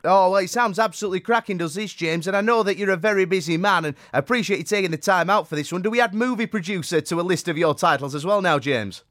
Oh, well, it sounds absolutely cracking, does this, James? And I know that you're a very busy man, and I appreciate you taking the time out for this one. Do we add movie producer to a list of your titles as well now, James?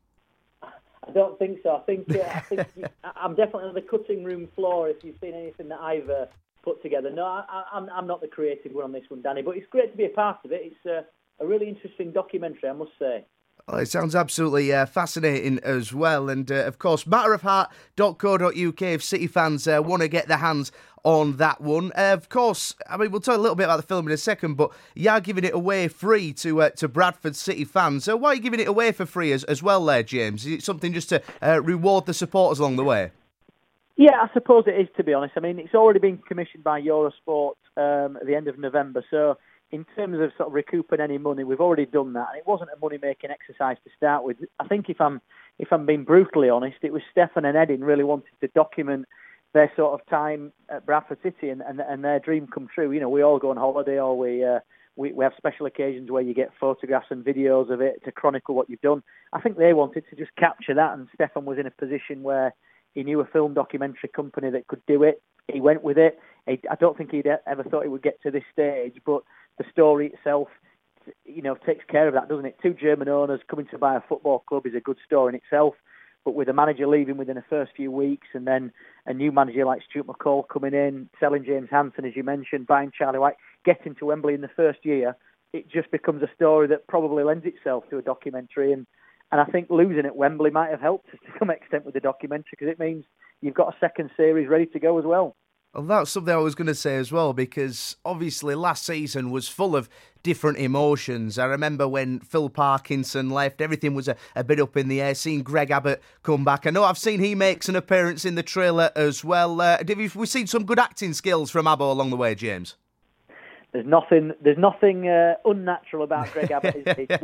I don't think so. I think I'm definitely on the cutting room floor if you've seen anything that I've put together. No, I'm not the creative one on this one, Danny, but it's great to be a part of it. It's a really interesting documentary, I must say. Oh, it sounds absolutely fascinating as well. And, of course, matterofheart.co.uk if City fans want to get their hands on that one. Of course, I mean, we'll talk a little bit about the film in a second, but you are giving it away free to Bradford City fans. So why are you giving it away for free as well there, James? Is it something just to reward the supporters along the way? Yeah, I suppose it is, to be honest. I mean, it's already been commissioned by Eurosport at the end of November, so in terms of sort of recouping any money, we've already done that. And it wasn't a money-making exercise to start with. I think if I'm being brutally honest, it was Stefan and Edin really wanted to document their sort of time at Bradford City and their dream come true. You know, we all go on holiday, or we have special occasions where you get photographs and videos of it to chronicle what you've done. I think they wanted to just capture that, and Stefan was in a position where he knew a film documentary company that could do it. He went with it. I don't think he'd ever thought he would get to this stage, but the story itself, you know, takes care of that, doesn't it? Two German owners coming to buy a football club is a good story in itself, but with a manager leaving within the first few weeks, and then a new manager like Stuart McCall coming in, selling James Hansen, as you mentioned, buying Charlie White, getting to Wembley in the first year, it just becomes a story that probably lends itself to a documentary. And I think losing at Wembley might have helped to some extent with the documentary, because it means you've got a second series ready to go as well. Well, that's something I was going to say as well, because obviously last season was full of different emotions. I remember when Phil Parkinson left, everything was a bit up in the air. Seeing Greg Abbott come back, I know I've seen he makes an appearance in the trailer as well. We've seen some good acting skills from Abbo along the way, James. There's nothing unnatural about Greg Abbott. Is there?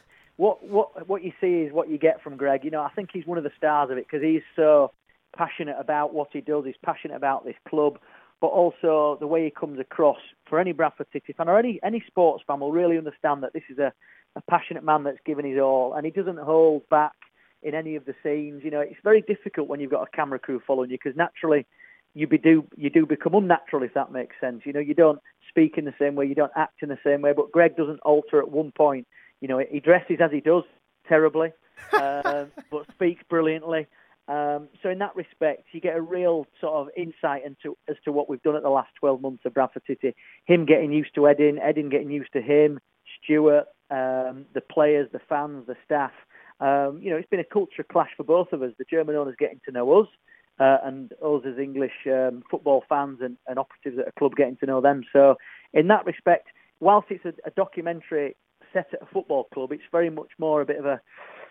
What you see is what you get from Greg. You know, I think he's one of the stars of it, because he's so passionate about what he does. He's passionate about this club, but also the way he comes across. For any Bradford City fan or any sports fan will really understand that this is a passionate man that's given his all, and he doesn't hold back in any of the scenes. You know, it's very difficult when you've got a camera crew following you, because naturally you do become unnatural, if that makes sense. You know, you don't speak in the same way, you don't act in the same way, but Greg doesn't alter at one point. You know, he dresses as he does, terribly, but speaks brilliantly. So in that respect, you get a real sort of insight as to what we've done at the last 12 months of Bradford City. Him getting used to Edin getting used to him, Stuart, the players, the fans, the staff. You know, it's been a culture clash for both of us. The German owners getting to know us, and us as English football fans and operatives at a club getting to know them. So in that respect, whilst it's a documentary set at a football club, it's very much more a bit of a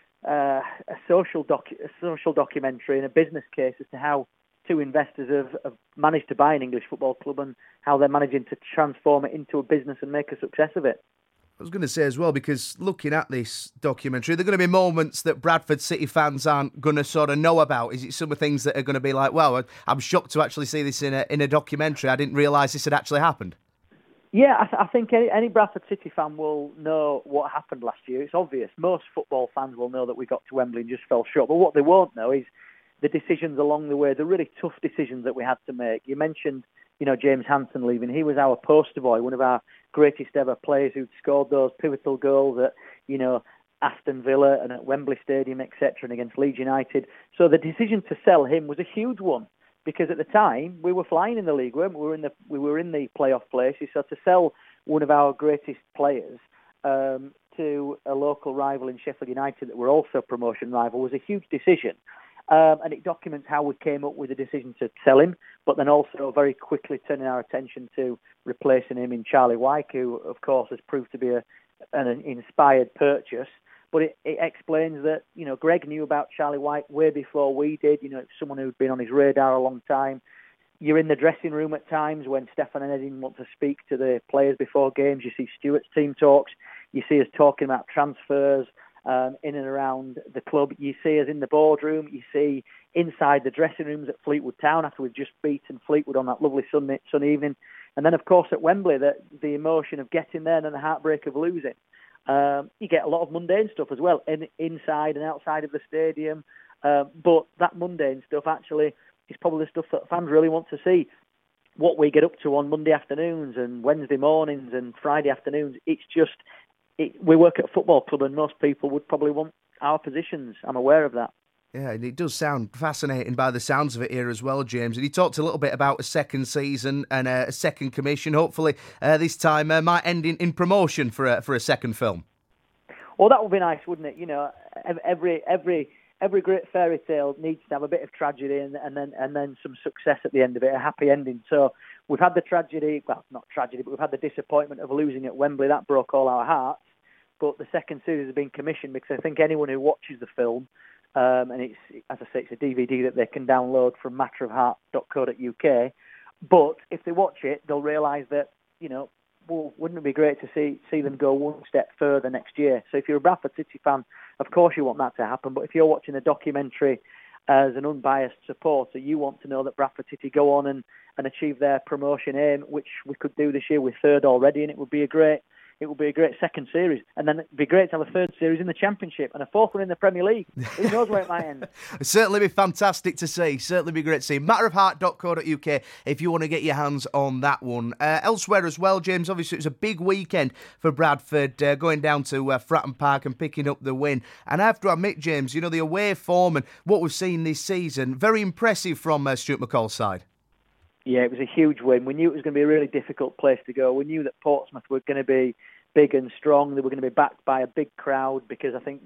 social documentary and a business case as to how two investors have managed to buy an English football club and how they're managing to transform it into a business and make a success of it. I was going to say as well, because looking at this documentary, there are going to be moments that Bradford City fans aren't going to sort of know about. Is it some of the things that are going to be like, wow, I'm shocked to actually see this in a documentary. I didn't realise this had actually happened. Yeah, I think any Bradford City fan will know what happened last year. It's obvious. Most football fans will know that we got to Wembley and just fell short. But what they won't know is the decisions along the way, the really tough decisions that we had to make. You mentioned, you know, James Hansen leaving. He was our poster boy, one of our greatest ever players who'd scored those pivotal goals at, you know, Aston Villa and at Wembley Stadium, etc., and against Leeds United. So the decision to sell him was a huge one, because at the time we were flying in the league, weren't we? We were in the playoff places. So to sell one of our greatest players to a local rival in Sheffield United that were also a promotion rival was a huge decision. And it documents how we came up with the decision to sell him, but then also very quickly turning our attention to replacing him in Charlie White, who of course has proved to be an inspired purchase. But it explains that, you know, Greg knew about Charlie White way before we did. You know, it's someone who'd been on his radar a long time. You're in the dressing room at times when Stefan and Edin want to speak to the players before games. You see Stuart's team talks. You see us talking about transfers in and around the club. You see us in the boardroom. You see inside the dressing rooms at Fleetwood Town after we've just beaten Fleetwood on that lovely sunny evening. And then, of course, at Wembley, the emotion of getting there and then the heartbreak of losing. You get a lot of mundane stuff as well, inside and outside of the stadium. But that mundane stuff actually is probably the stuff that fans really want to see. what we get up to on Monday afternoons and Wednesday mornings and Friday afternoons, we work at a football club and most people would probably want our positions. I'm aware of that. Yeah, and it does sound fascinating by the sounds of it here as well, James. And you talked a little bit about a second season and a second commission. Hopefully, this time might end in promotion for a second film. Well, that would be nice, wouldn't it? You know, every great fairy tale needs to have a bit of tragedy and then some success at the end of it, a happy ending. So we've had the tragedy, well, not tragedy, but we've had the disappointment of losing at Wembley. That broke all our hearts. But the second series has been commissioned because I think anyone who watches the film, and it's, as I say, it's a DVD that they can download from matterofheart.co.uk. But if they watch it, they'll realise that, you know, well, wouldn't it be great to see them go one step further next year? So if you're a Bradford City fan, of course you want that to happen. But if you're watching a documentary as an unbiased supporter, you want to know that Bradford City go on and achieve their promotion aim, which we could do this year with third already, and it would be a great second series. And then it'd be great to have a third series in the Championship and a fourth one in the Premier League. Who knows where it might end? It'd certainly be fantastic to see. Certainly be great to see. Matterofheart.co.uk if you want to get your hands on that one. Elsewhere as well, James, obviously it was a big weekend for Bradford, going down to Fratton Park and picking up the win. And I have to admit, James, you know, the away form and what we've seen this season, very impressive from Stuart McCall's side. Yeah, it was a huge win. We knew it was going to be a really difficult place to go. We knew that Portsmouth were going to be big and strong. They were going to be backed by a big crowd because I think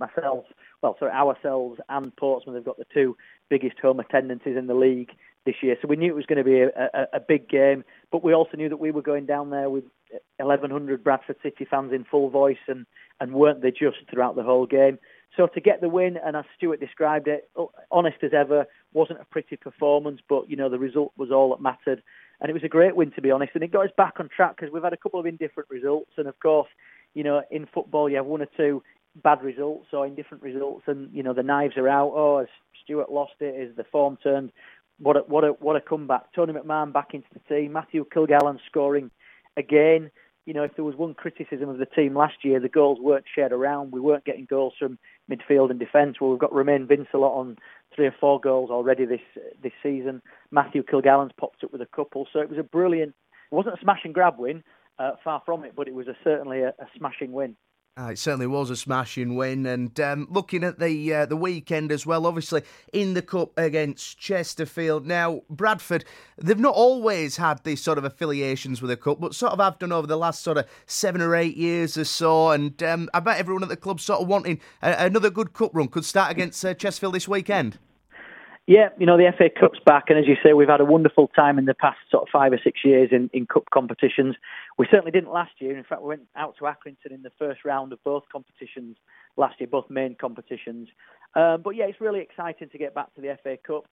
ourselves and Portsmouth have got the two biggest home attendances in the league this year. So we knew it was going to be a big game, but we also knew that we were going down there with 1,100 Bradford City fans in full voice and weren't they just throughout the whole game. So to get the win, and as Stuart described it, honest as ever, wasn't a pretty performance, but, you know, the result was all that mattered. And it was a great win, to be honest, and it got us back on track because we've had a couple of indifferent results. And, of course, you know, in football you have one or two bad results or indifferent results and, you know, the knives are out. Oh, has Stuart lost it? Is the form turned? What a comeback. Tony McMahon back into the team. Matthew Kilgallen scoring again. You know, if there was one criticism of the team last year, the goals weren't shared around. We weren't getting goals from midfield and defence. Well, we've got Romain Vincelot on 3 or 4 goals already this season. Matthew Kilgallen's popped up with a couple. So it was it wasn't a smash and grab win, far from it, but it was certainly a smashing win. It certainly was a smashing win, and looking at the weekend as well, obviously in the Cup against Chesterfield. Now, Bradford, they've not always had these sort of affiliations with the Cup, but sort of have done over the last sort of 7 or 8 years or so, and I bet everyone at the club sort of wanting another good Cup run could start against Chesterfield this weekend. Yeah, you know, the FA Cup's back, and as you say, we've had a wonderful time in the past sort of 5 or 6 years in Cup competitions. We certainly didn't last year. In fact, we went out to Accrington in the first round of both competitions last year, both main competitions. But yeah, it's really exciting to get back to the FA Cup.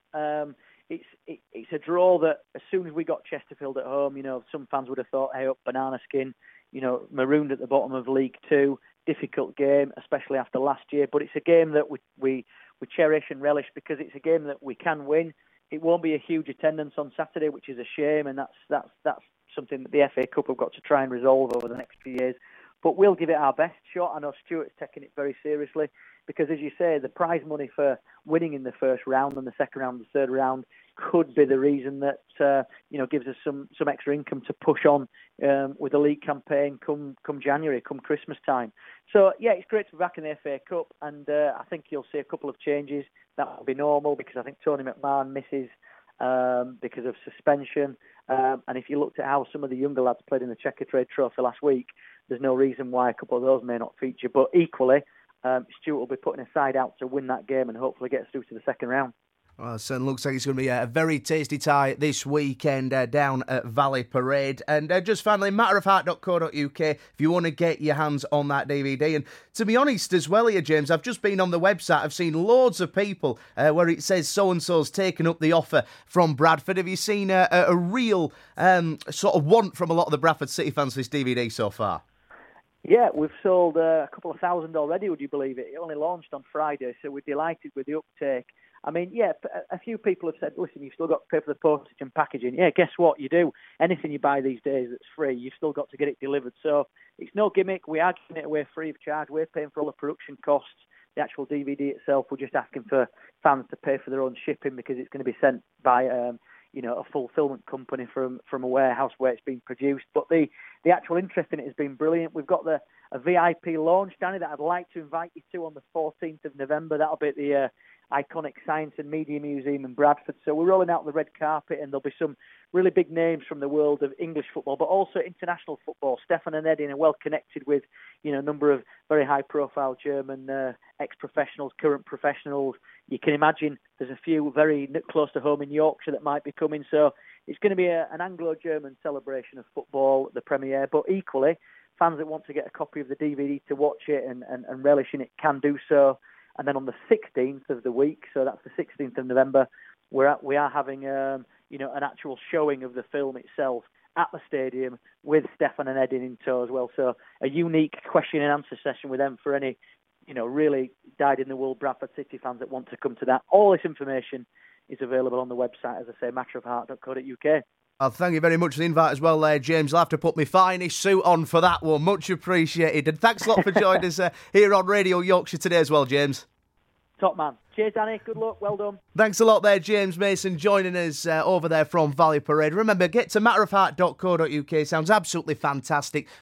It's a draw that as soon as we got Chesterfield at home, you know, some fans would have thought, hey, up banana skin, you know, marooned at the bottom of League Two. Difficult game, especially after last year. But it's a game that we cherish and relish because it's a game that we can win. It won't be a huge attendance on Saturday, which is a shame, and that's something that the FA Cup have got to try and resolve over the next few years. But we'll give it our best shot. I know Stuart's taking it very seriously because, as you say, the prize money for winning in the first round and the second round and the third round could be the reason that gives us some extra income to push on with the league campaign come January, come Christmas time. So yeah, it's great to be back in the FA Cup, and I think you'll see a couple of changes. That will be normal because I think Tony McMahon misses because of suspension. And if you looked at how some of the younger lads played in the Checkatrade Trophy last week, there's no reason why a couple of those may not feature. But equally, Stuart will be putting a side out to win that game and hopefully get us through to the second round. Well, it certainly looks like it's going to be a very tasty tie this weekend down at Valley Parade. And just finally, matterofheart.co.uk if you want to get your hands on that DVD. And to be honest as well here, James, I've just been on the website. I've seen loads of people where it says so-and-so's taken up the offer from Bradford. Have you seen a real sort of want from a lot of the Bradford City fans for this DVD so far? Yeah, we've sold a couple of thousand already, would you believe it? It only launched on Friday, so we're delighted with the uptake. I mean, yeah, a few people have said, listen, you've still got to pay for the postage and packaging. Yeah, guess what? You do. Anything you buy these days that's free, you've still got to get it delivered. So it's no gimmick. We are giving it away free of charge. We're paying for all the production costs. The actual DVD itself, we're just asking for fans to pay for their own shipping because it's going to be sent by a fulfilment company from a warehouse where it's been produced. But the actual interest in it has been brilliant. We've got a VIP launch, Danny, that I'd like to invite you to on the 14th of November. That'll be at the iconic Science and Media Museum in Bradford. So we're rolling out the red carpet, and there'll be some really big names from the world of English football, but also international football. Stefan and Edin are well connected with, a number of very high-profile German ex-professionals, current professionals. You can imagine there's a few very close to home in Yorkshire that might be coming. So it's going to be an Anglo-German celebration of football at the premiere, but equally, fans that want to get a copy of the DVD to watch it and relish in it can do so. And then on the 16th of the week, so that's the 16th of November, we are having an actual showing of the film itself at the stadium with Stefan and Edin in tow as well. So a unique question and answer session with them for any, really dyed-in-the-wool Bradford City fans that want to come to that. All this information is available on the website, as I say, matterofheart.co.uk. Well, thank you very much for the invite as well there, James. I'll have to put my finest suit on for that one. Much appreciated. And thanks a lot for joining us here on Radio Yorkshire today as well, James. Top man. Cheers, Danny. Good luck. Well done. Thanks a lot there, James Mason, joining us over there from Valley Parade. Remember, get to matterofheart.co.uk. Sounds absolutely fantastic.